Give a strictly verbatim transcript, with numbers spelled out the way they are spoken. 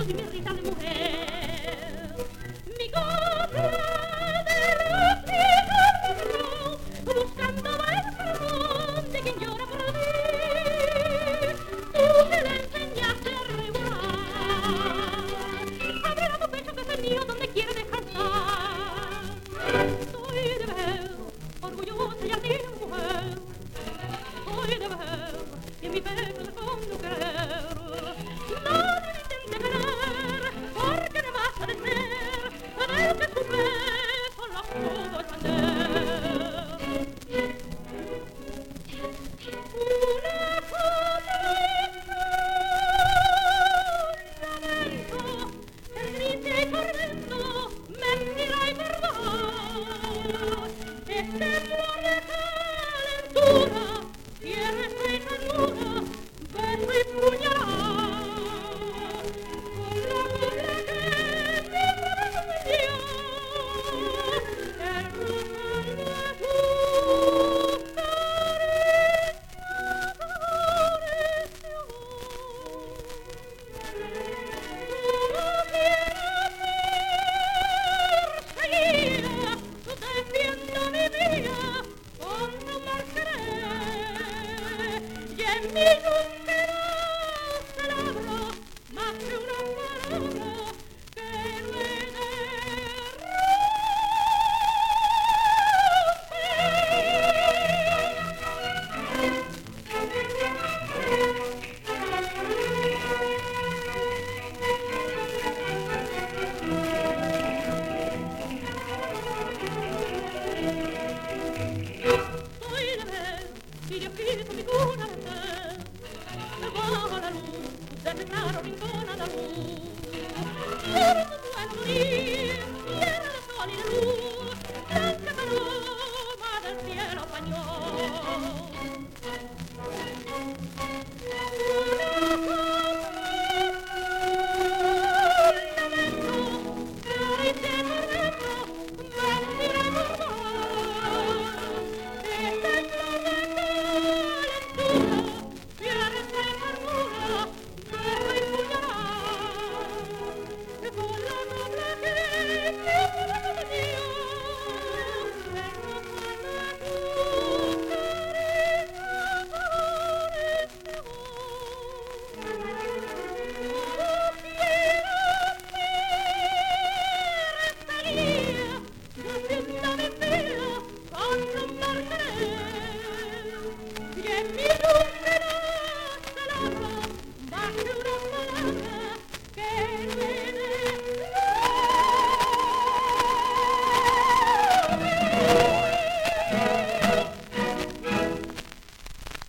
besos y mi risa de mujer. Mi copla de los hijos buscando el perdón de quien llora por mí. Tú se le enseñaste a regular. Abre tu pecho que es el mío donde quiere descansar. Soy de ver, orgullosa y ardida mujer. Soy de ver, y en mi pecho se esconde un querer. Nadie me intente querer, porque no más ha de ser del que su beso no pudo entender. Una cosa lamento, el triste y tormento, mentira y verdad. Este amor de calentura, tierra y ternura, beso y puñalada. Con la copla que siempre me dio, el rozar de tu y Dios quiso mi cuna de ser, bajo la luz de ese claro rincón andaluz.